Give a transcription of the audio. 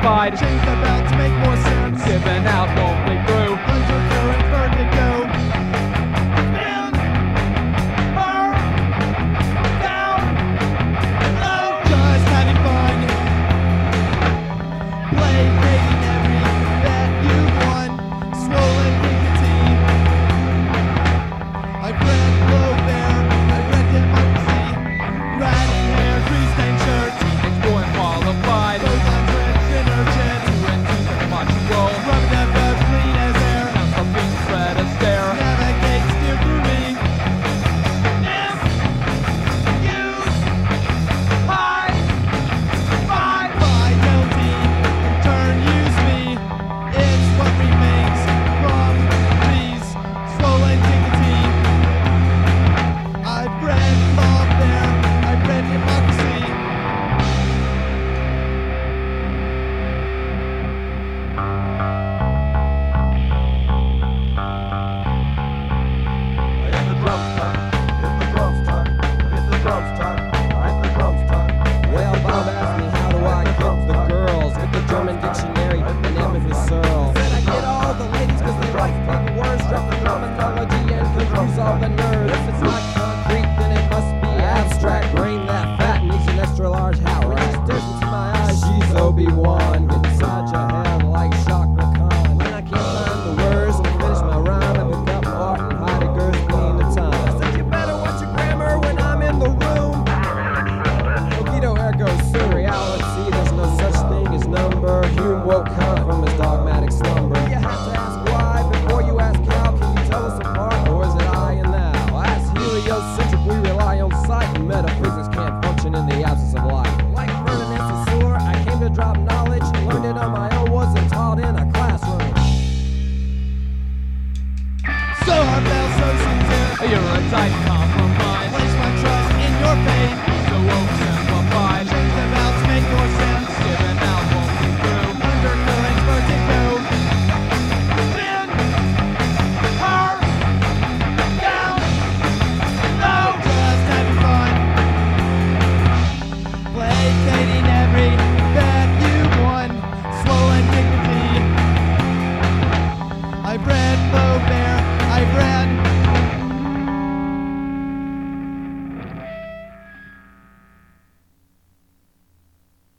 qualified. Change the belt to make more sense. Given out lonely through Undercurrent vertigo. Spin her down low. Just having fun. Play hating every bet you won. Swollen nicotine. I read Low Bear. I read Democracy. Ratty hair, grease stained shirt. exploring qualified. Both on drenched dinner jet. Two and two that watch you roll. Rubbing up as clean as air. Counts of being spread a stare. Navigate, steer through me. If you high five fidelity, in turn use me. It's what remains from these swollen nicotine. I've read Law Bear, I've read Democracy. Hit the drums time, hit the drums time, hit the drums time, hit the drums time. Well, Bob asked me how do I get the girls with the German dictionary and Emma Husserl. Said I get all the ladies because they like big words, drop the terminology and confuse all the nerds. If it's not concrete, then it must be abstract. Brain that fat needs an extra large hat. When she stares into my eyes, she's Obi-Wan. Get inside your head like Shaka Khan. When I can't find the words to finish my rhyme, I pick up Martin Heidegger's Queen of Time. I said you better watch your grammar when I'm in the room. Cogito ergo sum. Reality, there's no such thing as number. Hume woke Kant from his dogmatic slumber. You have to ask why before you ask how. Can you tell us apart, or is it I and thou? As heliocentric, we rely on sight, and metaphysics can't function in the absence of light. Like Ferdinand Saussure, I came to drop knowledge, learned it on my own, wasn't taught in a classroom. So heartfelt, so sincere. You're a tight compromise. Place my trust in your faith. So open